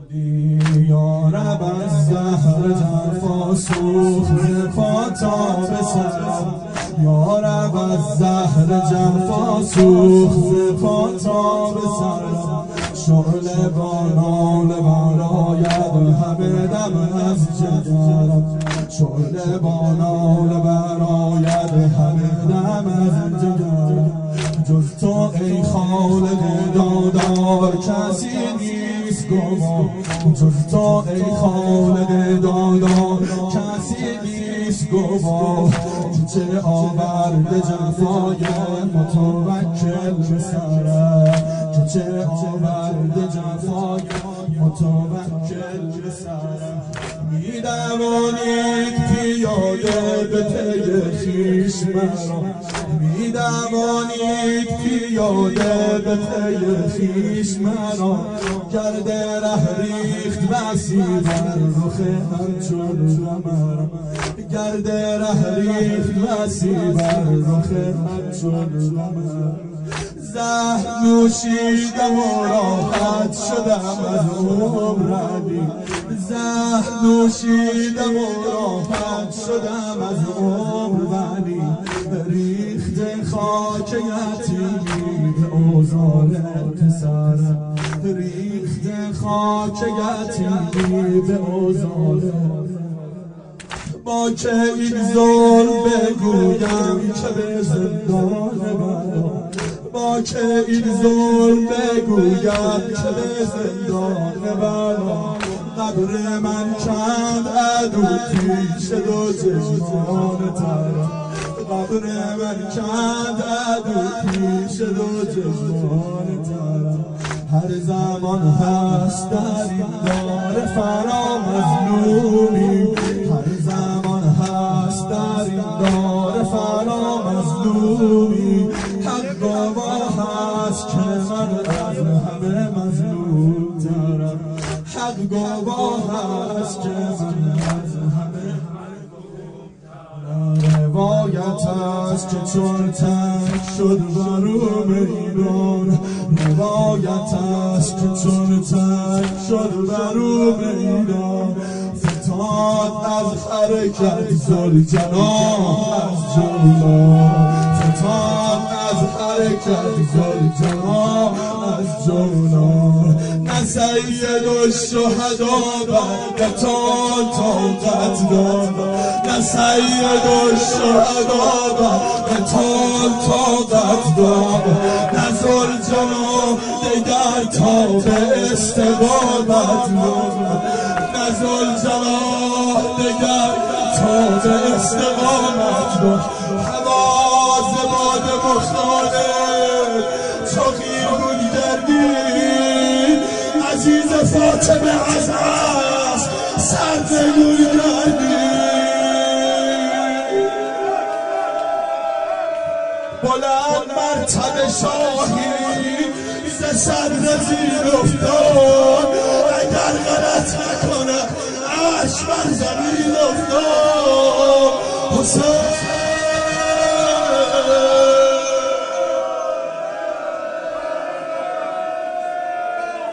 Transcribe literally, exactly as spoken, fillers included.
یا رب از زهر جفا سوخت پا تا به سرم، یا رب از زهر جفا سوخت پا تا به سرم، شعله با ناله براید همه دم از جگرم، شعله با ناله براید همه دم از جگرم. جز تو ای خالق دادار کسی نیست گواه، جز تو ای خالق دادار کسی نیست گواه، چه آورده جفای متوکل به سرم، چه آورده جفای متوکل به سرم. می‌دوانید پیاده به پی خویش مرا، می‌دوانید پیاده به پی خویش مرا، گرد ره ریخت بسی بر رخ همچون قمرم، گرد ره ریخت بسی بر رخ همچون قمرم. زهر نوشیدم و راحت شدم از عمر علی، زهر نوشیدم و راحت شدم از عمر علی، ریخت خاک یتیمی به اوزان پسرم، ریخت خاک یتیمی به اوزان. با که این ظلم بگویم که به زندان بردم، با که این ظلم بگویم که به زندان بردم، قبر من کند عدو پیش دو چشمان ترم، قبر من کند عدو پیش دو چشمان ترم. هر زمان هست در این دار فرا مظلومی، هر زمان هست در این دار فرا مظلومی، حق گواه هست که من از همه مظلوم ترم، حق گواه هست که من از همه مظلوم ترم. روایت است که چون تنگ شد برو میدان، روایت است که چون تنگ شد برو میدان، فتاد از حرکت ذوالجلال از جولان، فتاد از حرکت ذوالجلال از جولان. نه سید الشهدا بر قتال طاقت داد، نه سید الشهدا بر قتال طاقت داد، نه ذوالجلال دگر تا به استقامت داد، نه ذوالجلال دگر تا به استقامت داد. حواز باد مختاره چو خیرگون گردید، عزیز فاطمه از است سرنگون گردید. بلند مرتبه شاهی ز صدر زیر افتاد، اگر غلط نکنه عرش بر زمین افتاد. حسین